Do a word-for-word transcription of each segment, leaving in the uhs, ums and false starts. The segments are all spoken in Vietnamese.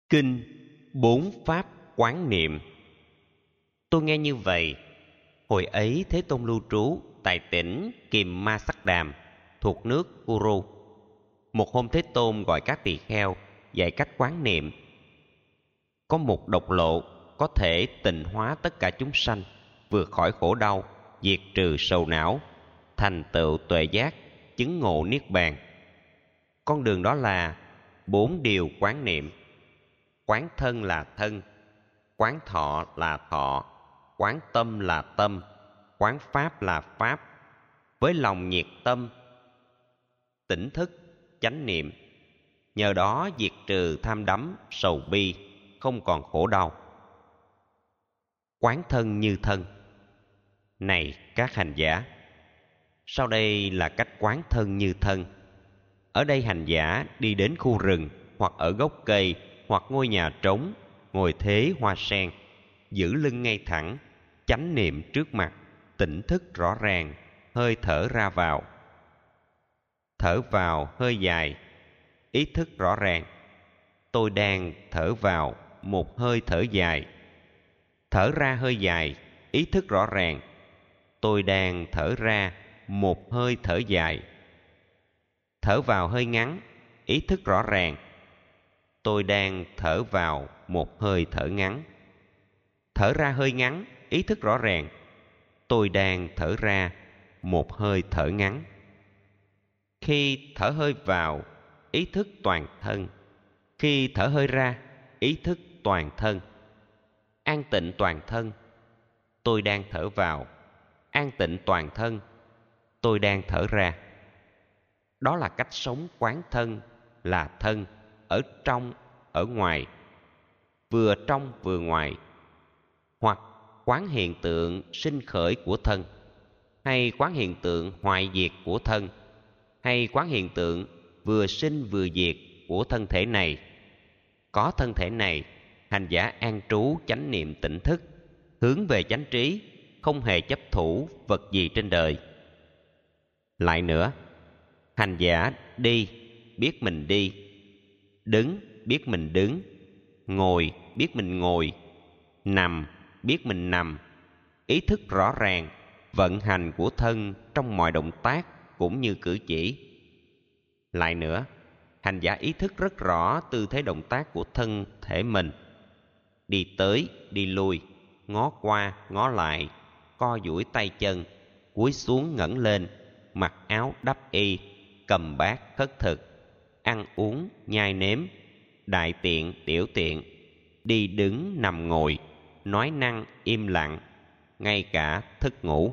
Kinh Bốn Pháp Quán Niệm. Tôi nghe như vậy. Hồi ấy Thế Tôn lưu trú tại tỉnh Kiềm Ma Sắc Đàm thuộc nước Kuru. Một hôm Thế Tôn gọi các tỳ kheo dạy cách quán niệm. Có một độc lộ có thể tịnh hóa tất cả chúng sanh, vượt khỏi khổ đau, diệt trừ sầu não, thành tựu tuệ giác, chứng ngộ niết bàn. Con đường đó là bốn điều quán niệm. Quán thân là thân, quán thọ là thọ, quán tâm là tâm, quán pháp là pháp. Với lòng nhiệt tâm, tỉnh thức, chánh niệm, nhờ đó diệt trừ tham đắm, sầu bi, không còn khổ đau. Quán thân như thân. Này các hành giả, sau đây là cách quán thân như thân. Ở đây hành giả đi đến khu rừng, hoặc ở gốc cây, hoặc ngôi nhà trống, ngồi thế hoa sen, giữ lưng ngay thẳng, chánh niệm trước mặt, tỉnh thức rõ ràng, hơi thở ra vào. Thở vào hơi dài, ý thức rõ ràng. Tôi đang thở vào một hơi thở dài. Thở ra hơi dài, ý thức rõ ràng. Tôi đang thở ra một hơi thở dài. Thở vào hơi ngắn, ý thức rõ ràng. Tôi đang thở vào một hơi thở ngắn. Thở ra hơi ngắn, ý thức rõ ràng. Tôi đang thở ra một hơi thở ngắn. Khi thở hơi vào, ý thức toàn thân. Khi thở hơi ra, ý thức toàn thân. An tịnh toàn thân. Tôi đang thở vào. An tịnh toàn thân. Tôi đang thở ra. Đó là cách sống quán thân, là thân, ở trong, ở ngoài, vừa trong vừa ngoài. Hoặc quán hiện tượng sinh khởi của thân, hay quán hiện tượng hoại diệt của thân, hay quán hiện tượng vừa sinh vừa diệt của thân thể này. Có thân thể này, hành giả an trú chánh niệm tỉnh thức, hướng về chánh trí, không hề chấp thủ vật gì trên đời. Lại nữa, hành giả đi, biết mình đi, đứng, biết mình đứng, ngồi, biết mình ngồi, nằm, biết mình nằm, ý thức rõ ràng vận hành của thân trong mọi động tác cũng như cử chỉ. Lại nữa, hành giả ý thức rất rõ tư thế động tác của thân thể mình, đi tới, đi lui, ngó qua, ngó lại, co duỗi tay chân, cúi xuống ngẩng lên, mặc áo đắp y, cầm bát khất thực, ăn uống nhai nếm, đại tiện tiểu tiện, đi đứng nằm ngồi, nói năng im lặng, ngay cả thức ngủ.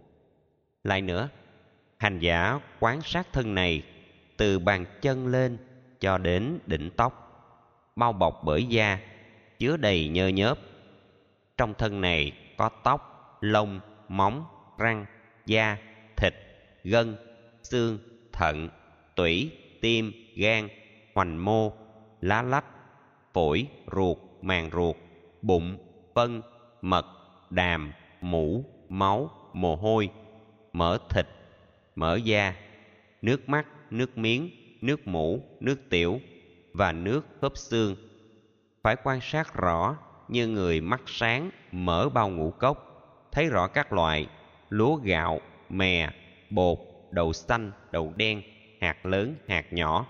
Lại nữa, hành giả quán sát thân này từ bàn chân lên cho đến đỉnh tóc, bao bọc bởi da, chứa đầy nhơ nhớp. Trong thân này có tóc, lông, móng, răng, da, thịt, gân, xương, thận, tủy, tim, gan, hoành mô, lá lách, phổi, ruột, màng ruột, bụng, phân, mật, đàm, mũ, máu, mồ hôi, mỡ thịt, mỡ da, nước mắt, nước miếng, nước mũ, nước tiểu và nước khớp xương. Phải quan sát rõ như người mắt sáng mở bao ngũ cốc, thấy rõ các loại lúa gạo, mè, bột, đậu xanh, đậu đen, hạt lớn, hạt nhỏ.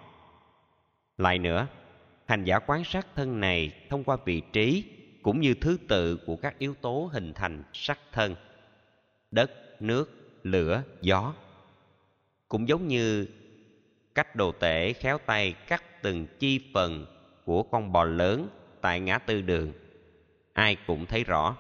Lại nữa, hành giả quan sát thân này thông qua vị trí cũng như thứ tự của các yếu tố hình thành sắc thân: đất, nước, lửa, gió. Cũng giống như cách đồ tể khéo tay cắt từng chi phần của con bò lớn tại ngã tư đường, ai cũng thấy rõ.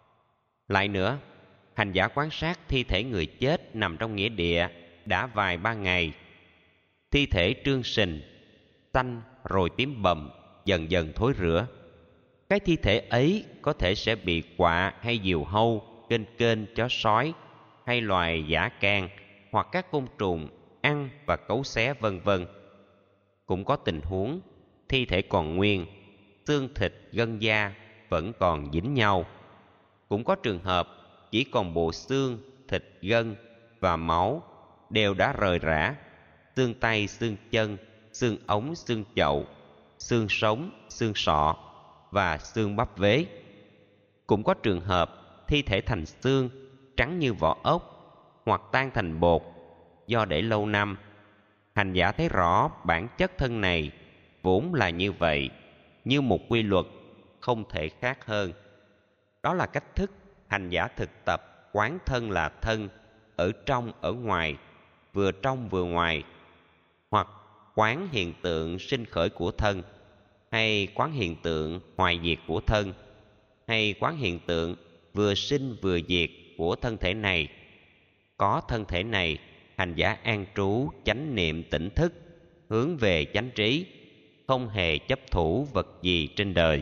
Lại nữa, hành giả quan sát thi thể người chết nằm trong nghĩa địa đã vài ba ngày. Thi thể trương sình, xanh rồi tím bầm, dần dần thối rữa. Cái thi thể ấy có thể sẽ bị quạ hay diều hâu, kênh kênh, chó sói hay loài dã can hoặc các côn trùng ăn và cấu xé vân vân. Cũng có tình huống thi thể còn nguyên, xương thịt gân da vẫn còn dính nhau. Cũng có trường hợp chỉ còn bộ xương, thịt gân và máu đều đã rời rã, xương tay, xương chân, xương ống, xương chậu, xương sống, xương sọ và xương bắp vế. Cũng có trường hợp thi thể thành xương, trắng như vỏ ốc, hoặc tan thành bột do để lâu năm. Hành giả thấy rõ bản chất thân này vốn là như vậy, như một quy luật không thể khác hơn. Đó là cách thức hành giả thực tập quán thân là thân, ở trong ở ngoài, vừa trong vừa ngoài, hoặc quán hiện tượng sinh khởi của thân, hay quán hiện tượng hoại diệt của thân, hay quán hiện tượng vừa sinh vừa diệt của thân thể này. Có thân thể này, hành giả an trú chánh niệm tỉnh thức, hướng về chánh trí, không hề chấp thủ vật gì trên đời.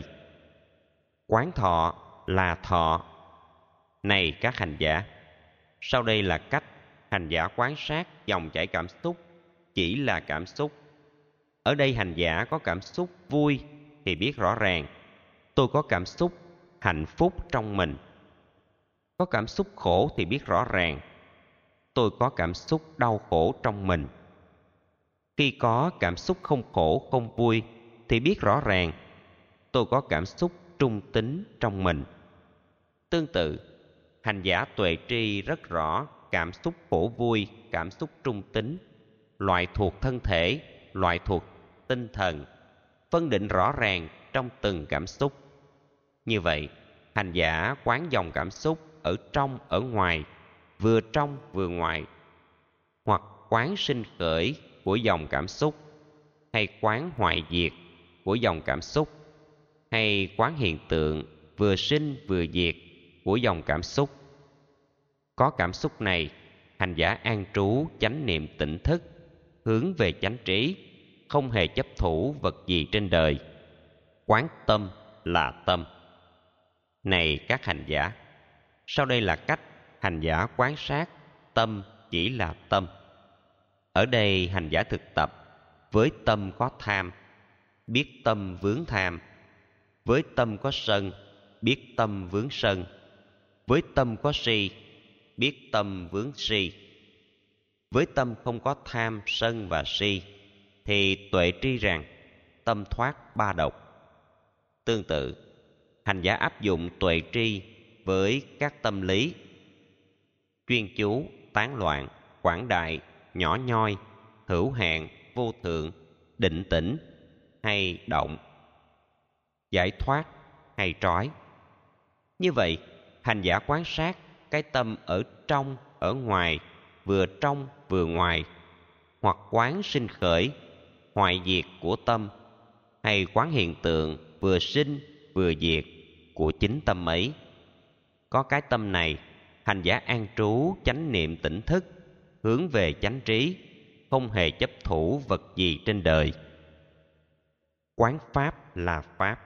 Quán thọ là thọ. Này các hành giả, sau đây là cách hành giả quán sát dòng chảy cảm xúc chỉ là cảm xúc. Ở đây hành giả có cảm xúc vui thì biết rõ ràng, tôi có cảm xúc hạnh phúc trong mình. Có cảm xúc khổ thì biết rõ ràng, tôi có cảm xúc đau khổ trong mình. Khi có cảm xúc không khổ không vui thì biết rõ ràng, tôi có cảm xúc trung tính trong mình. Tương tự, hành giả tuệ tri rất rõ cảm xúc khổ vui, cảm xúc trung tính, loại thuộc thân thể, loại thuộc tinh thần, phân định rõ ràng trong từng cảm xúc. Như vậy, hành giả quán dòng cảm xúc ở trong ở ngoài, vừa trong vừa ngoài, hoặc quán sinh khởi của dòng cảm xúc, hay quán hoại diệt của dòng cảm xúc, hay quán hiện tượng vừa sinh vừa diệt của dòng cảm xúc. Có cảm xúc này, hành giả an trú chánh niệm tỉnh thức, hướng về chánh trí, không hề chấp thủ vật gì trên đời. Quán tâm là tâm. Này các hành giả, sau đây là cách hành giả quán sát tâm chỉ là tâm. Ở đây hành giả thực tập với tâm có tham, biết tâm vướng tham; với tâm có sân, biết tâm vướng sân; với tâm có si, biết tâm vướng si. Với tâm không có tham, sân và si thì tuệ tri rằng tâm thoát ba độc. Tương tự, hành giả áp dụng tuệ tri với các tâm lý chuyên chú, tán loạn, quảng đại, nhỏ nhoi, hữu hạn, vô thượng, định tĩnh hay động, giải thoát hay trói. Như vậy, hành giả quán sát cái tâm ở trong, ở ngoài, vừa trong vừa ngoài, hoặc quán sinh khởi, hoại diệt của tâm, hay quán hiện tượng vừa sinh vừa diệt của chính tâm ấy. Có cái tâm này, hành giả an trú chánh niệm tỉnh thức, hướng về chánh trí, không hề chấp thủ vật gì trên đời. Quán pháp là pháp.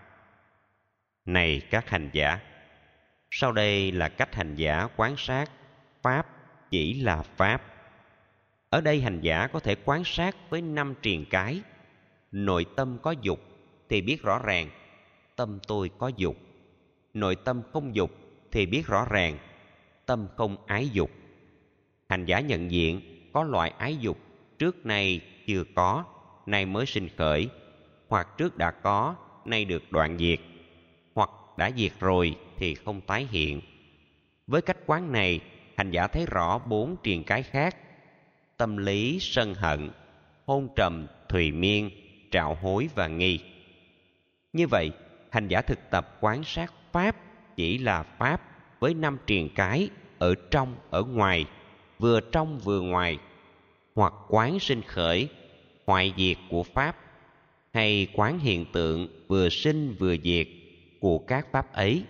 Này các hành giả, sau đây là cách hành giả quán sát pháp chỉ là pháp. Ở đây hành giả có thể quán sát với năm triền cái. Nội tâm có dục thì biết rõ ràng tâm tôi có dục. Nội tâm không dục thì biết rõ ràng tâm không ái dục. Hành giả nhận diện có loại ái dục trước nay chưa có, nay mới sinh khởi, hoặc trước đã có, nay được đoạn diệt, hoặc đã diệt rồi thì không tái hiện. Với cách quán này, hành giả thấy rõ bốn triền cái khác: tâm lý sân hận, hôn trầm, thùy miên, trạo hối và nghi. Như vậy, hành giả thực tập quán sát pháp chỉ là pháp với năm triền cái ở trong ở ngoài, vừa trong vừa ngoài, hoặc quán sinh khởi, hoại diệt của pháp, hay quán hiện tượng vừa sinh vừa diệt của các pháp ấy.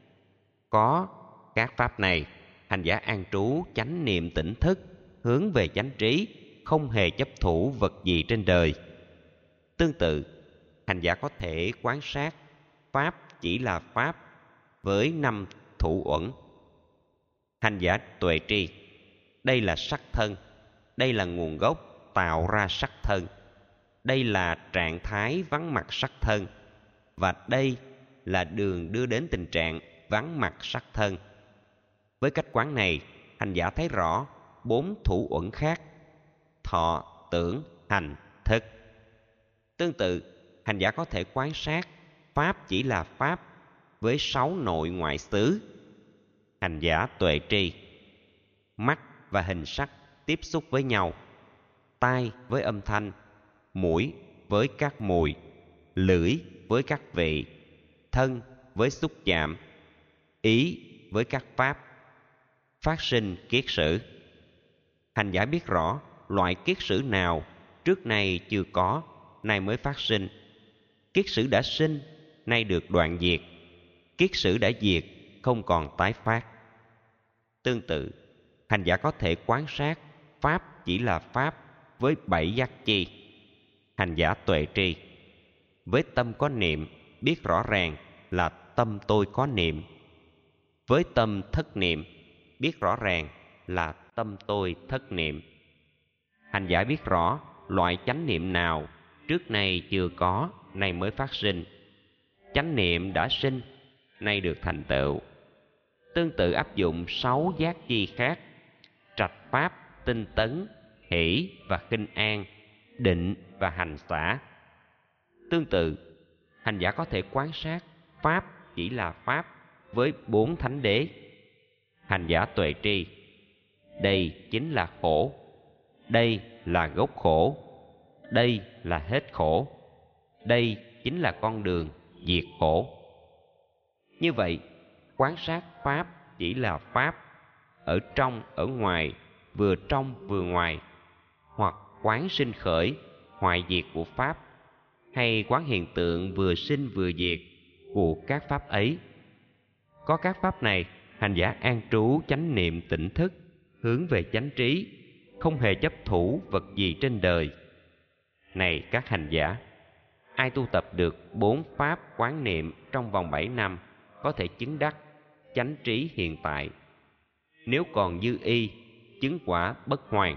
Có các pháp này, hành giả an trú chánh niệm tỉnh thức, hướng về chánh trí, không hề chấp thủ vật gì trên đời. Tương tự, hành giả có thể quán sát pháp chỉ là pháp với năm thủ uẩn. Hành giả tuệ tri, đây là sắc thân, đây là nguồn gốc tạo ra sắc thân, đây là trạng thái vắng mặt sắc thân, và đây là đường đưa đến tình trạng vắng mặt sắc thân. Với cách quán này, hành giả thấy rõ bốn thủ uẩn khác: thọ, tưởng, hành, thức. Tương tự, hành giả có thể quan sát pháp chỉ là pháp với sáu nội ngoại xứ. Hành giả tuệ tri. Mắt và hình sắc tiếp xúc với nhau, tai với âm thanh, mũi với các mùi, lưỡi với các vị, thân với xúc chạm, ý với các pháp, phát sinh kiết sử. Hành giả biết rõ loại kiết sử nào trước này chưa có, nay mới phát sinh. Kiết sử đã sinh, nay được đoạn diệt. Kiết sử đã diệt, không còn tái phát. Tương tự, hành giả có thể quan sát pháp chỉ là pháp với bảy giác chi. Hành giả tuệ tri. Với tâm có niệm, biết rõ ràng là tâm tôi có niệm. Với tâm thất niệm, biết rõ ràng là tâm tôi thất niệm. Hành giả biết rõ loại chánh niệm nào trước này chưa có, nay mới phát sinh. Chánh niệm đã sinh, nay được thành tựu. Tương tự áp dụng sáu giác chi khác: trạch pháp, tinh tấn, hỷ và khinh an, định và hành xả. Tương tự, hành giả có thể quan sát pháp chỉ là pháp với bốn thánh đế. Hành giả tuệ tri. Đây chính là khổ, đây là gốc khổ, đây là hết khổ, đây chính là con đường diệt khổ. Như vậy, quan sát pháp chỉ là pháp, ở trong ở ngoài, vừa trong vừa ngoài, hoặc quán sinh khởi, hoại diệt của pháp, hay quán hiện tượng vừa sinh vừa diệt của các pháp ấy. Có các pháp này, hành giả an trú chánh niệm tỉnh thức, hướng về chánh trí, không hề chấp thủ vật gì trên đời. Này các hành giả, ai tu tập được bốn pháp quán niệm trong vòng bảy năm có thể chứng đắc chánh trí hiện tại. Nếu còn dư y, chứng quả bất hoàn.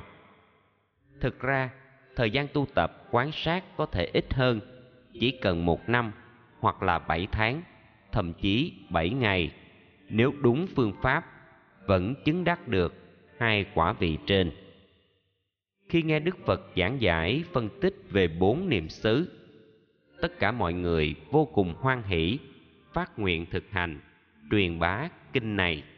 Thực ra, thời gian tu tập quán sát có thể ít hơn, chỉ cần một năm hoặc là bảy tháng, thậm chí bảy ngày. Nếu đúng phương pháp, vẫn chứng đắc được hai quả vị trên. Khi nghe Đức Phật giảng giải phân tích về bốn niệm xứ, tất cả mọi người vô cùng hoan hỷ, phát nguyện thực hành, truyền bá kinh này.